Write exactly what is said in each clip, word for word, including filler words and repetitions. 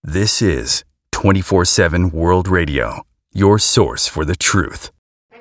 This is twenty-four seven World Radio, your source for the truth.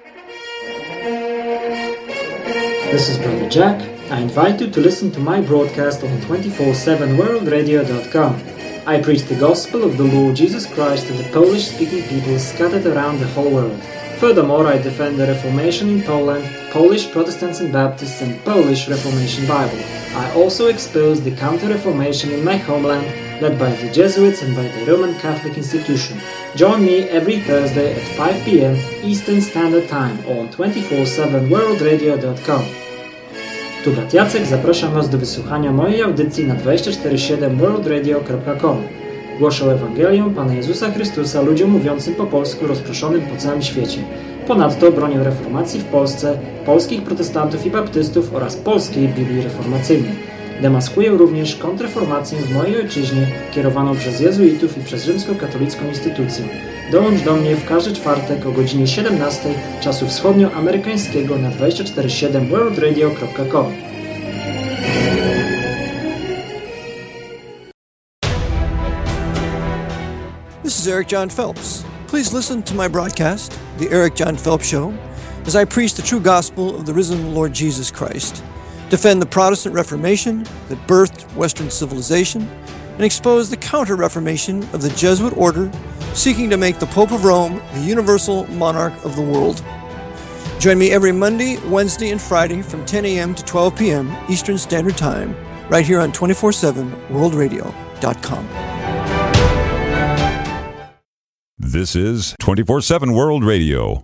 This is Brother Jack. I invite you to listen to my broadcast on twenty-four seven world radio dot com. I preach the gospel of the Lord Jesus Christ to the Polish-speaking people scattered around the whole world. Furthermore, I defend the Reformation in Poland, Polish Protestants and Baptists, and Polish Reformation Bible. I also expose the Counter-Reformation in my homeland, led by the Jesuits and by the Roman Catholic institution. Join me every Thursday at five p.m. Eastern Standard Time on twenty-four seven world radio dot com. Tu brat Jacek, zapraszam Was do wysłuchania mojej audycji na dwadzieścia cztery siedem world radio kropka com. Głoszę Ewangelię Pana Jezusa Chrystusa ludziom mówiącym po polsku rozproszonym po całym świecie. Ponadto bronię reformacji w Polsce, polskich protestantów i baptystów oraz polskiej Biblii reformacyjnej. Demaskuję również kontrreformację w mojej ojczyźnie kierowaną przez jezuitów i przez rzymskokatolicką instytucję. Dołącz do mnie w każdy czwartek o godzinie siedemnastej czasu wschodnioamerykańskiego na dwadzieścia cztery siedem world radio kropka com. This is Eric John Phelps. Please listen to my broadcast, The Eric John Phelps Show, as I preach the true gospel of the risen Lord Jesus Christ, defend the Protestant Reformation that birthed Western civilization, and expose the counter-reformation of the Jesuit order seeking to make the Pope of Rome the universal monarch of the world. Join me every Monday, Wednesday, and Friday from ten a.m. to twelve p.m. Eastern Standard Time, right here on twenty-four seven world radio dot com. This is twenty-four seven World Radio.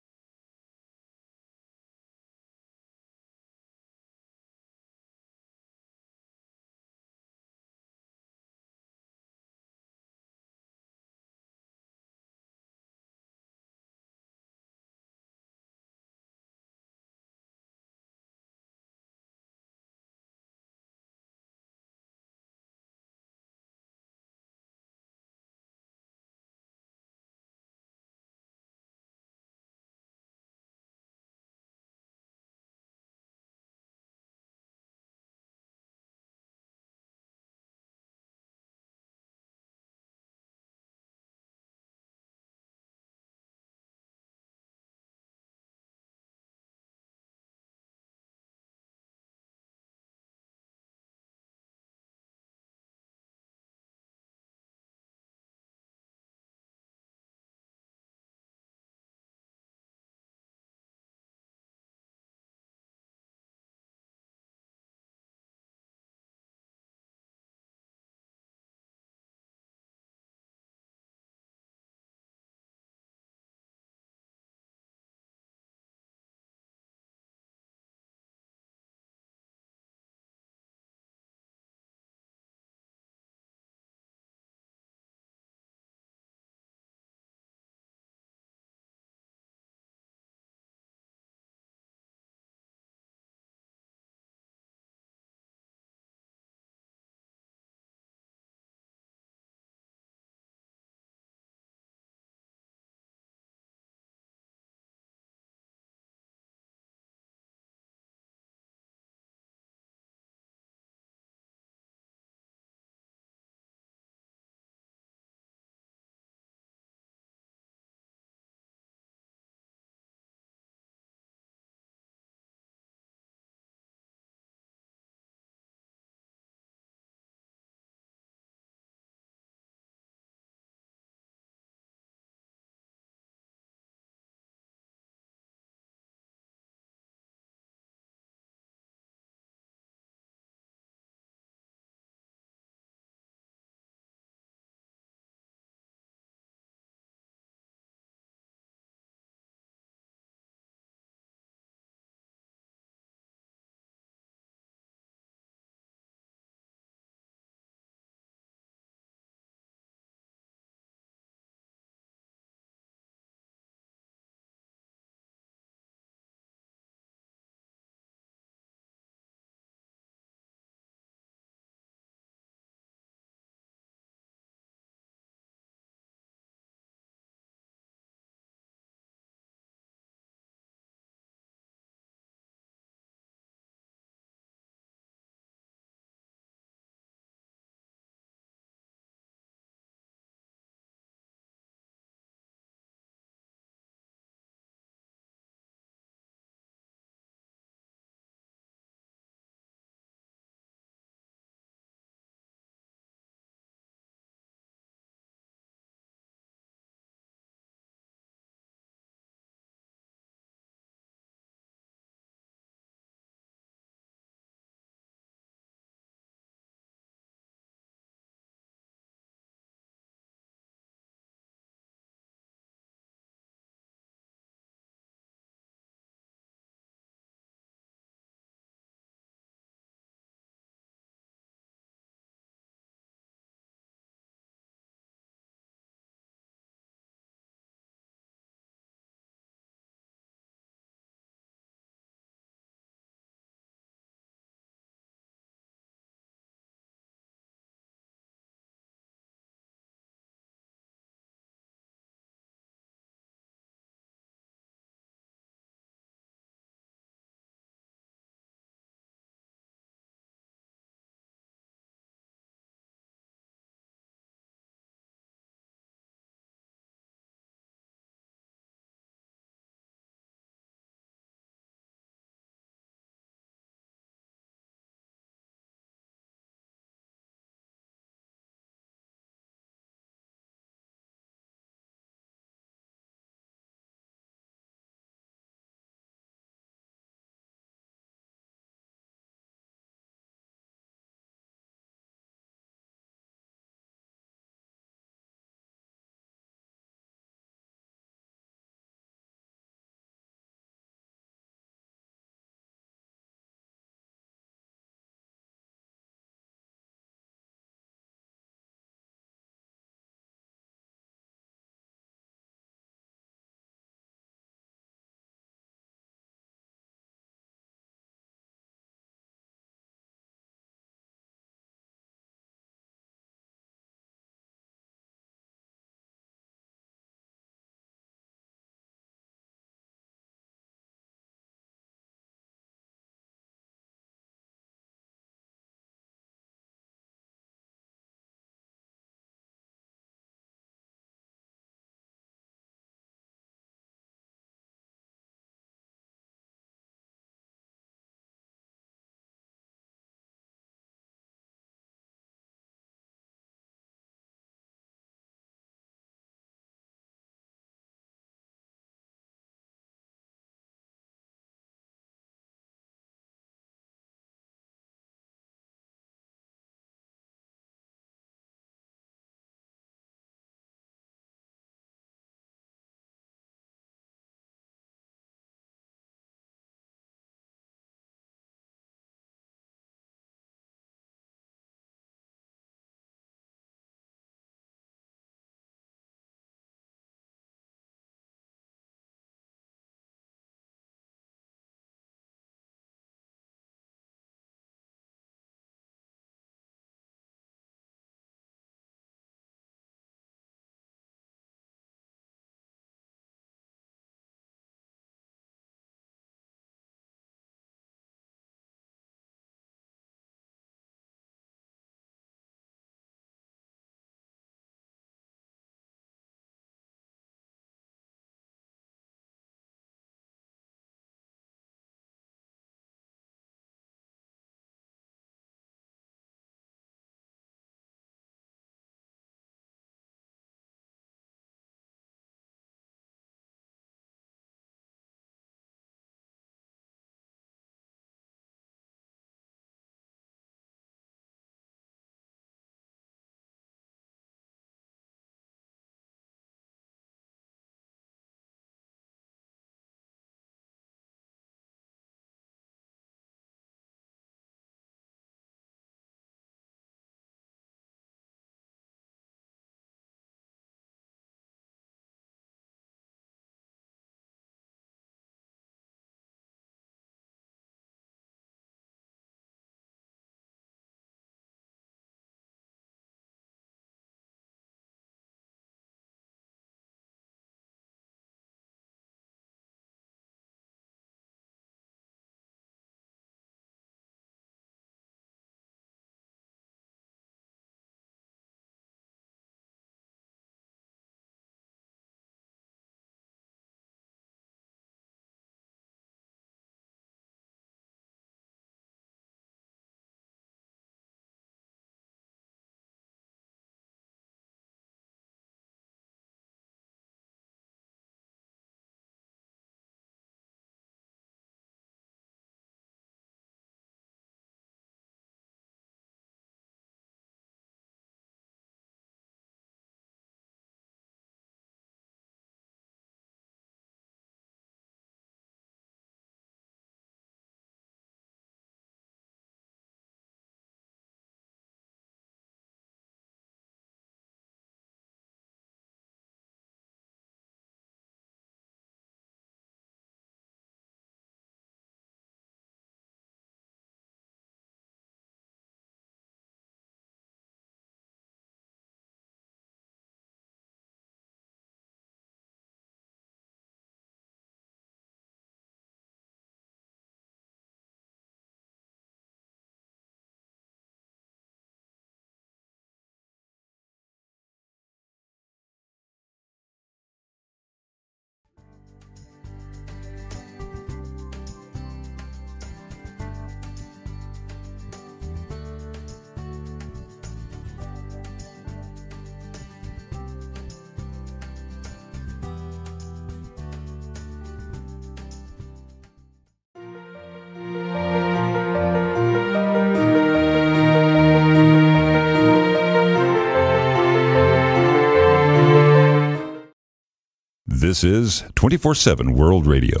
This is twenty-four seven World Radio.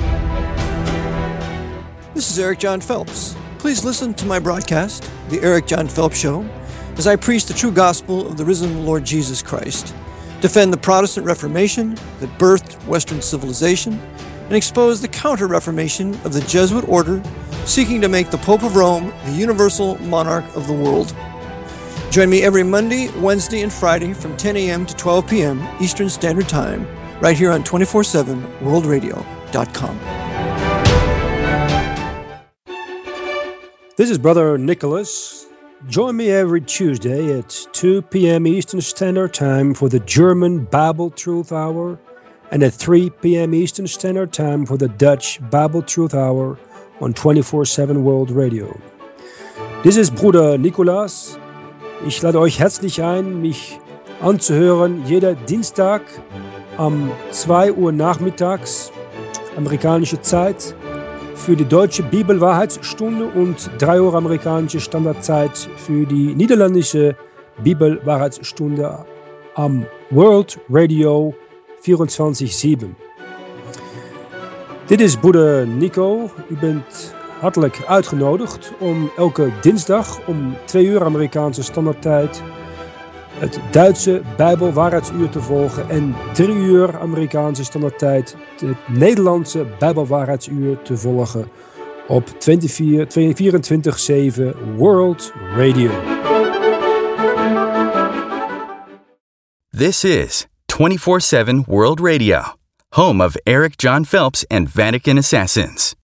This is Eric John Phelps. Please listen to my broadcast, The Eric John Phelps Show, as I preach the true gospel of the risen Lord Jesus Christ, defend the Protestant Reformation that birthed Western civilization, and expose the counter-Reformation of the Jesuit order seeking to make the Pope of Rome the universal monarch of the world. Join me every Monday, Wednesday, and Friday from ten a.m. to twelve p.m. Eastern Standard Time, right here on twenty-four seven world radio dot com. This is Brother Nicholas. Join me every Tuesday at two p.m. Eastern Standard Time for the German Bible Truth Hour and at three p.m. Eastern Standard Time for the Dutch Bible Truth Hour on twenty-four seven World Radio. This is Bruder Nicholas. Ich lade euch herzlich ein, mich anzuhören, jeder Dienstag um zwei Uhr nachmittags, amerikanische Zeit, für die deutsche Bibelwahrheitsstunde und drei Uhr amerikanische Standardzeit für die niederländische Bibelwahrheitsstunde am World Radio vierundzwanzig sieben. Dit is broeder Nico. U bent hartelijk uitgenodigd om elke dinsdag om twee uur Amerikaanse standaardtijd het Duitse Bijbelwaarheidsuur te volgen en drie uur Amerikaanse standaardtijd het Nederlandse Bijbelwaarheidsuur te volgen op vierentwintig zeven World Radio. This is twenty-four seven World Radio, home of Eric John Phelps and Vatican Assassins.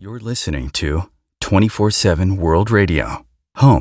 You're listening to twenty-four seven World Radio.